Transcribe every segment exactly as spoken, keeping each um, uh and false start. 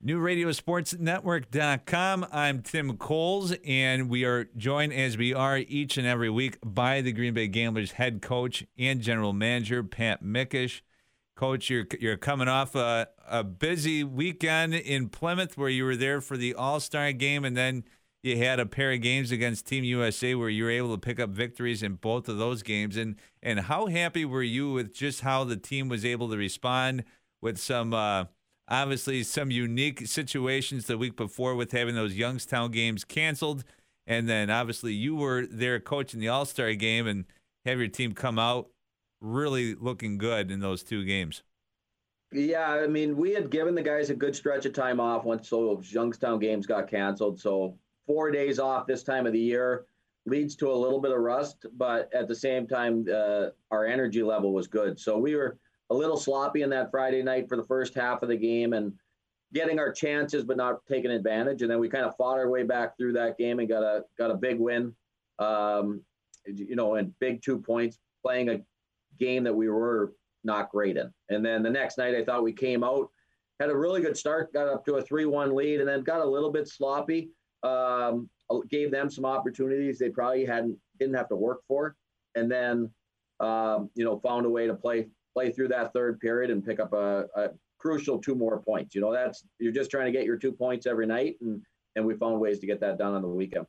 New Radio Sports Network dot com. I'm Tim Coles, and we are joined as we are each and every week by the Green Bay Gamblers head coach and general manager, Pat Mikesch. Coach, you're you're coming off a, a busy weekend in Plymouth where you were there for the All-Star game, and then you had a pair of games against Team U S A where you were able to pick up victories in both of those games. And, and how happy were you with just how the team was able to respond with some uh, – obviously, some unique situations the week before with having those Youngstown games canceled. And then, obviously, you were there coaching the All-Star game and have your team come out really looking good in those two games. Yeah, I mean, we had given the guys a good stretch of time off once those Youngstown games got canceled. So four days off this time of the year leads to a little bit of rust. But at the same time, uh, our energy level was good. So we were – a little sloppy in that Friday night for the first half of the game and getting our chances but not taking advantage. And then we kind of fought our way back through that game and got a got a big win, um, you know, and big two points playing a game that we were not great in. And then the next night I thought we came out, had a really good start, got up to a three one lead, and then got a little bit sloppy, um, gave them some opportunities they probably hadn't didn't have to work for. And then, um, you know, found a way to play play through that third period and pick up a, a crucial two more points. You know, that's, you're just trying to get your two points every night. And, and we found ways to get that done on the weekend.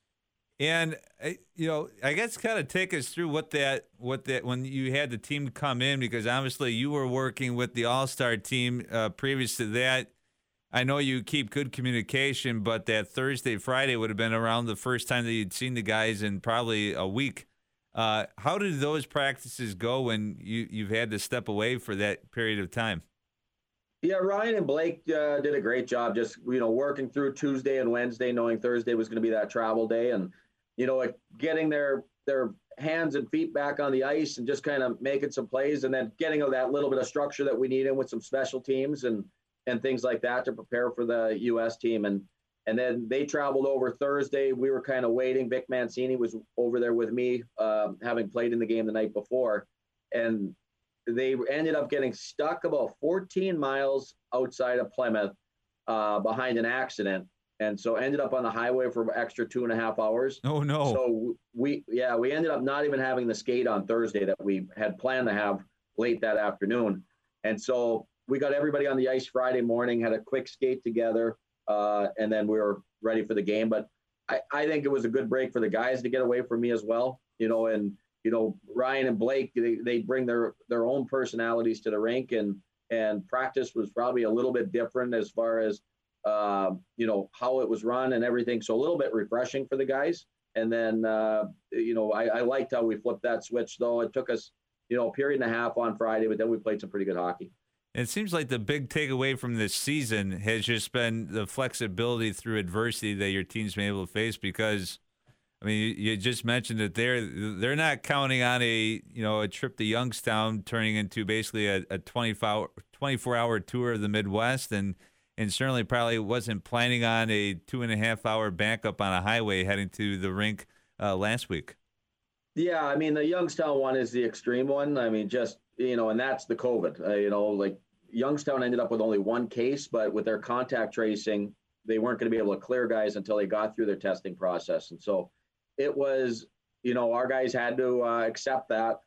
And, you know, I guess kind of take us through what that, what that, when you had the team come in, because obviously you were working with the All-Star team uh, previous to that. I know you keep good communication, but that Thursday, Friday would have been around the first time that you'd seen the guys in probably a week. Uh, how did those practices go when you, you've had to step away for that period of time? Yeah, Ryan and Blake uh, did a great job just, you know, working through Tuesday and Wednesday, knowing Thursday was going to be that travel day. And, you know, like getting their their hands and feet back on the ice and just kind of making some plays and then getting that little bit of structure that we need in with some special teams and and things like that to prepare for the U S team. And And then they traveled over Thursday. We were kind of waiting. Vic Mancini was over there with me, um, having played in the game the night before. And they ended up getting stuck about fourteen miles outside of Plymouth uh, behind an accident. And so ended up on the highway for an extra two and a half hours. Oh, no. So we, yeah, we ended up not even having the skate on Thursday that we had planned to have late that afternoon. And so we got everybody on the ice Friday morning, had a quick skate together. Uh, and then we were ready for the game. But I, I think it was a good break for the guys to get away from me as well. You know, and, you know, Ryan and Blake, they, they bring their, their own personalities to the rink. And, and practice was probably a little bit different as far as, uh, you know, how it was run and everything. So a little bit refreshing for the guys. And then, uh, you know, I, I liked how we flipped that switch, though. It took us, you know, a period and a half on Friday, but then we played some pretty good hockey. It seems like the big takeaway from this season has just been the flexibility through adversity that your team's been able to face because, I mean, you, you just mentioned that they're they're not counting on a, you know, a trip to Youngstown turning into basically a, a twenty-four hour tour of the Midwest and, and certainly probably wasn't planning on a two and a half hour backup on a highway heading to the rink uh, last week. Yeah, I mean, the Youngstown one is the extreme one. I mean, just, you know, and that's the COVID, uh, you know, like Youngstown ended up with only one case, but with their contact tracing, they weren't going to be able to clear guys until they got through their testing process. And so it was, you know, our guys had to uh, accept that,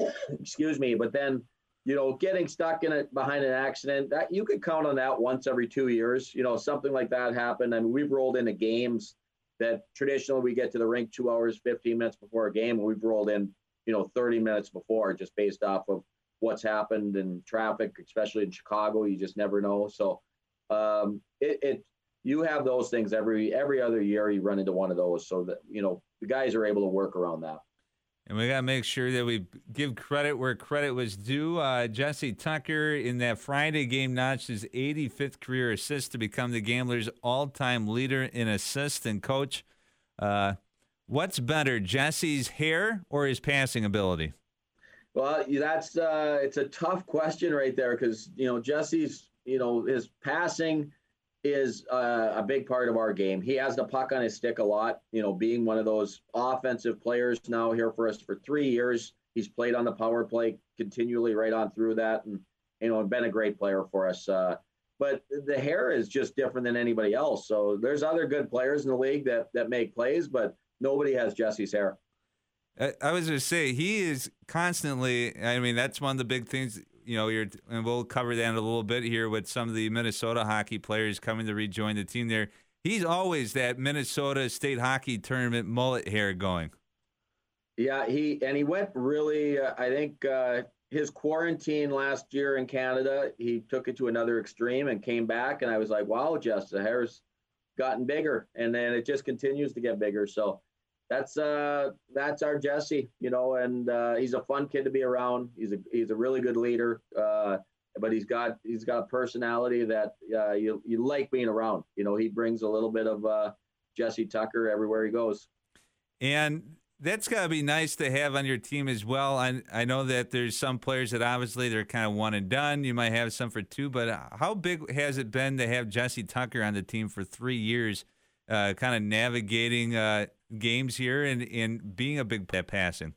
excuse me, but then, you know, getting stuck in it behind an accident, that you could count on that once every two years, you know, something like that happened. I mean, we've rolled into games that traditionally we get to the rink two hours, fifteen minutes before a game, and we've rolled in, you know, thirty minutes before just based off of what's happened in traffic, especially in Chicago. You just never know. So um, it, it, you have those things every, every other year you run into one of those so that, you know, the guys are able to work around that. And we got to make sure that we give credit where credit was due. Uh, Jesse Tucker in that Friday game notched his eighty-fifth career assist to become the Gamblers' all-time leader in assists. And, Coach, uh, what's better, Jesse's hair or his passing ability? Well, that's uh, it's a tough question right there because, you know, Jesse's, you know, his passing is uh, a big part of our game. He has the puck on his stick a lot, you know, being one of those offensive players now here for us for three years. He's played on the power play continually right on through that and, you know, been a great player for us. Uh, but the hair is just different than anybody else. So there's other good players in the league that that make plays, but nobody has Jesse's hair. I, I was going to say, he is constantly, I mean, that's one of the big things, you know, you're, and we'll cover that in a little bit here with some of the Minnesota hockey players coming to rejoin the team there. He's always that Minnesota State Hockey Tournament mullet hair going. Yeah, he and he went really, uh, I think uh, his quarantine last year in Canada, he took it to another extreme and came back. And I was like, wow, Jess, the hair's gotten bigger. And then it just continues to get bigger. So that's uh, that's our Jesse, you know, and uh, he's a fun kid to be around. He's a he's a really good leader, uh, but he's got he's got a personality that uh, you you like being around. You know, he brings a little bit of uh, Jesse Tucker everywhere he goes. And that's got to be nice to have on your team as well. I I know that there's some players that obviously they're kind of one and done. You might have some for two, but how big has it been to have Jesse Tucker on the team for three years, uh, kind of navigating uh, games here and, and being a big at passing?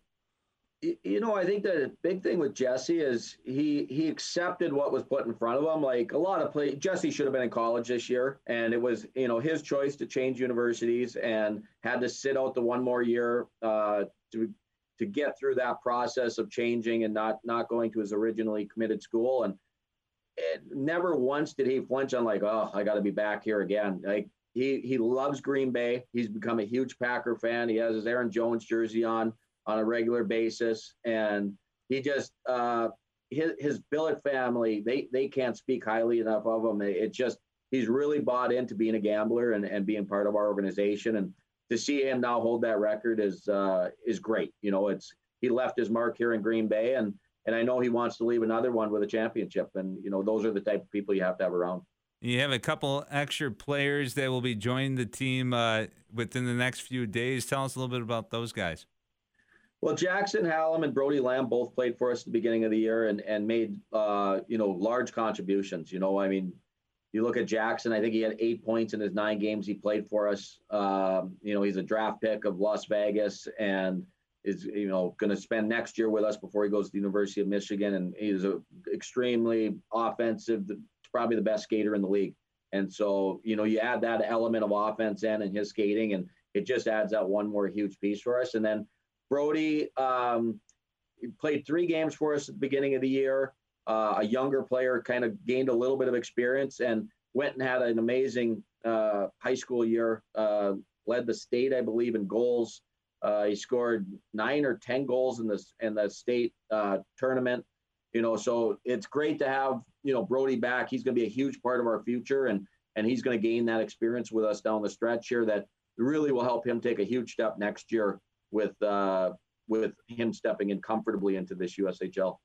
You know, I think the big thing with Jesse is he he accepted what was put in front of him. Like a lot of play, Jesse should have been in college this year, and it was, you know, his choice to change universities and had to sit out the one more year uh, to to get through that process of changing and not not going to his originally committed school. And it, never once did he flinch on like, oh, I got to be back here again. Like he he loves Green Bay. He's become a huge Packer fan. He has his Aaron Jones jersey on. on a regular basis. And he just, uh, his, his billet family, they, they can't speak highly enough of him. It just, he's really bought into being a gambler and, and being part of our organization. And to see him now hold that record is, uh, is great. You know, it's, he left his mark here in Green Bay, and, and I know he wants to leave another one with a championship. And, you know, those are the type of people you have to have around. You have a couple extra players that will be joining the team uh, within the next few days. Tell us a little bit about those guys. Well, Jackson Hallam and Brody Lamb both played for us at the beginning of the year and, and made, uh, you know, large contributions. You know, I mean, you look at Jackson, I think he had eight points in his nine games he played for us. Um, you know, he's a draft pick of Las Vegas and is, you know, going to spend next year with us before he goes to the University of Michigan. And he's a extremely offensive, probably the best skater in the league. And so, you know, you add that element of offense in and his skating, and it just adds that one more huge piece for us. And then Brody um, played three games for us at the beginning of the year. Uh, a younger player, kind of gained a little bit of experience and went and had an amazing uh, high school year. Uh, led the state, I believe, in goals. Uh, he scored nine or ten goals in the in the state uh, tournament. You know, so it's great to have, you know, Brody back. He's going to be a huge part of our future, and and he's going to gain that experience with us down the stretch here. That really will help him take a huge step next year with uh, with him stepping in comfortably into this U S H L.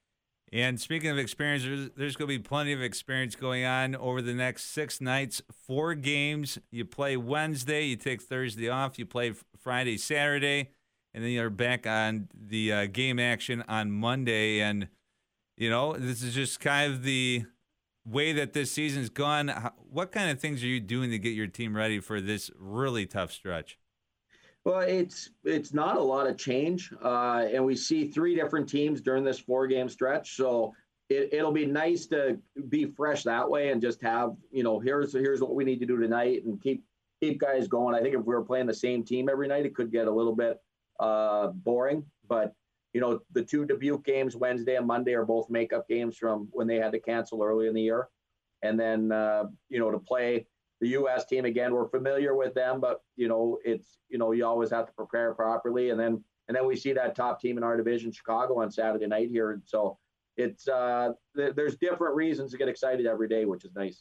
And speaking of experience, there's, there's going to be plenty of experience going on over the next six nights, four games. You play Wednesday, you take Thursday off, you play Friday, Saturday, and then you're back on the uh, game action on Monday. And, you know, this is just kind of the way that this season's gone. What kind of things are you doing to get your team ready for this really tough stretch? Well, it's it's not a lot of change, uh, and we see three different teams during this four-game stretch. So it, it'll be nice to be fresh that way and just have, you know, here's here's what we need to do tonight and keep keep guys going. I think if we were playing the same team every night, it could get a little bit uh, boring. But you know, the two Dubuque games, Wednesday and Monday, are both makeup games from when they had to cancel early in the year, and then uh, you know, to play the U S team again, we're familiar with them, but you know, it's, you know, you always have to prepare properly. And then, and then we see that top team in our division, Chicago, on Saturday night here. And so it's, uh, th- there's different reasons to get excited every day, which is nice.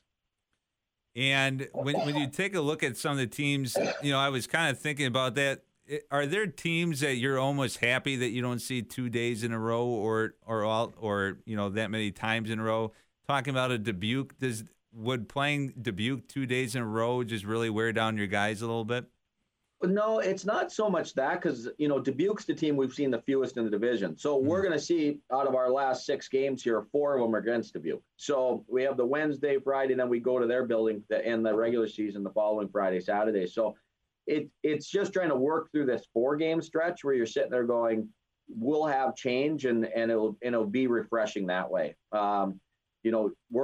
And when, when you take a look at some of the teams, you know, I was kind of thinking about that. Are there teams that you're almost happy that you don't see two days in a row or, or all, or, you know, that many times in a row? Talking about a Dubuque, does, would playing Dubuque two days in a row just really wear down your guys a little bit? No, it's not so much that, because, you know, Dubuque's the team we've seen the fewest in the division. So mm-hmm. we're going to see out of our last six games here, four of them are against Dubuque. So we have the Wednesday, Friday, and then we go to their building to end the regular season the following Friday, Saturday. So it it's just trying to work through this four-game stretch where you're sitting there going, we'll have change, and, and, it'll, and it'll be refreshing that way. Um, you know, we're going to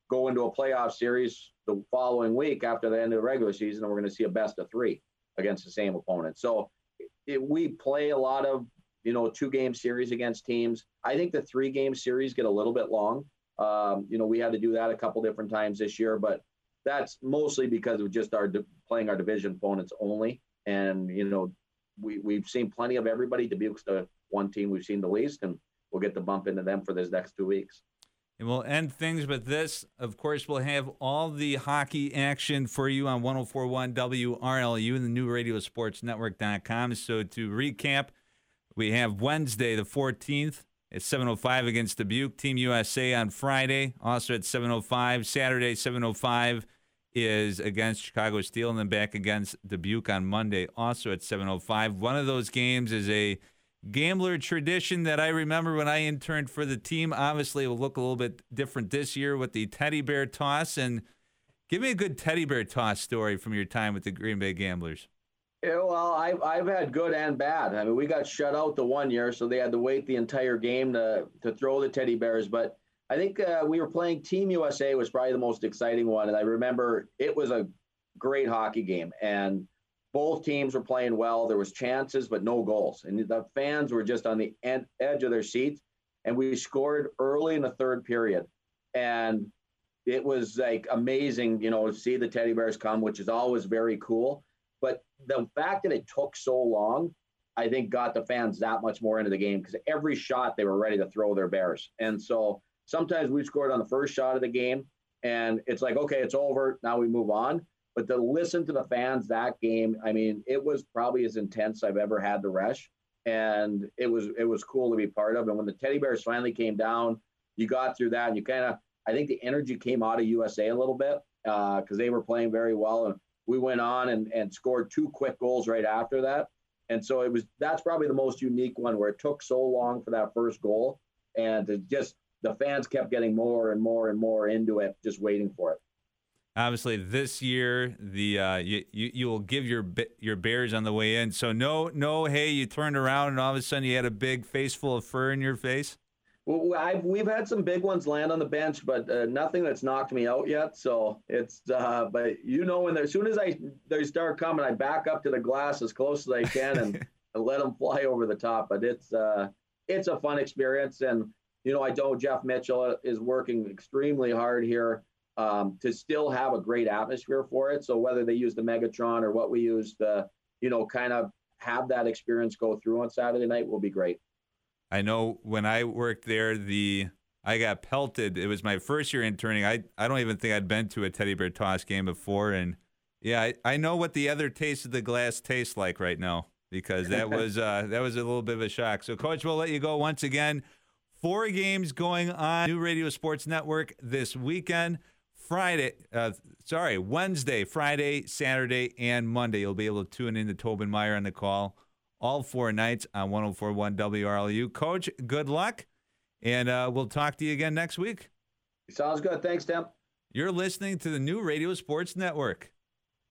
go into a playoff series the following week after the end of the regular season, and we're going to see a best of three against the same opponent. So it, we play a lot of, you know, two-game series against teams. I think the three-game series get a little bit long. Um, you know, we had to do that a couple different times this year, but that's mostly because of just our playing our division opponents only. And, you know, we, we've seen plenty of everybody. Dubuque's the one team we've seen the least, and we'll get the bump into them for this next two weeks. And we'll end things with this. Of course, we'll have all the hockey action for you on one oh four point one W R L U and the new radio sports network dot com. So to recap, we have Wednesday the fourteenth at seven oh five against Dubuque. Team U S A on Friday, also at seven oh five. Saturday, seven oh five is against Chicago Steel, and then back against Dubuque on Monday, also at seven oh five. One of those games is a Gambler tradition that I remember when I interned for the team. Obviously, it will look a little bit different this year with the teddy bear toss. And give me a good teddy bear toss story from your time with the Green Bay Gamblers. Yeah, well, I've, I've had good and bad. I mean, we got shut out the one year, so they had to wait the entire game to, to throw the teddy bears. But I think uh, we were playing Team U S A was probably the most exciting one. And I remember it was a great hockey game. And both teams were playing well. There was chances, but no goals. And the fans were just on the ed- edge of their seats. And we scored early in the third period. And it was like amazing, you know, to see the teddy bears come, which is always very cool. But the fact that it took so long, I think got the fans that much more into the game, because every shot they were ready to throw their bears. And so sometimes we scored on the first shot of the game and it's like, okay, it's over. Now we move on. But to listen to the fans that game, I mean, it was probably as intense I've ever had to rush. And it was it was cool to be part of. And when the teddy bears finally came down, you got through that. And you kind of, I think the energy came out of U S A a little bit because uh, they were playing very well. And we went on and, and scored two quick goals right after that. And so it was, that's probably the most unique one, where it took so long for that first goal. And it just, the fans kept getting more and more and more into it, just waiting for it. Obviously, this year the uh, you, you you will give your your bears on the way in. So no no hey, you turned around and all of a sudden you had a big face full of fur in your face. Well, I've, we've had some big ones land on the bench, but uh, nothing that's knocked me out yet. So it's uh, but you know, when as soon as I they start coming, I back up to the glass as close as I can and, and let them fly over the top. But it's uh, it's a fun experience, and you know, I know Jeff Mitchell is working extremely hard here. Um, to still have a great atmosphere for it. So whether they use the Megatron or what we use to, you know, kind of have that experience go through on Saturday night will be great. I know when I worked there, the I got pelted. It was my first year interning. I, I don't even think I'd been to a teddy bear toss game before. And, yeah, I, I know what the other taste of the glass tastes like right now, because that was uh, that was a little bit of a shock. So, Coach, we'll let you go once again. Four games going on New Radio Sports Network this weekend. Friday, uh, sorry, Wednesday, Friday, Saturday, and Monday. You'll be able to tune in to Tobin Meyer on the call all four nights on one oh four point one W R L U. Coach, good luck, and uh, we'll talk to you again next week. Sounds good. Thanks, Tim. You're listening to the New Radio Sports Network.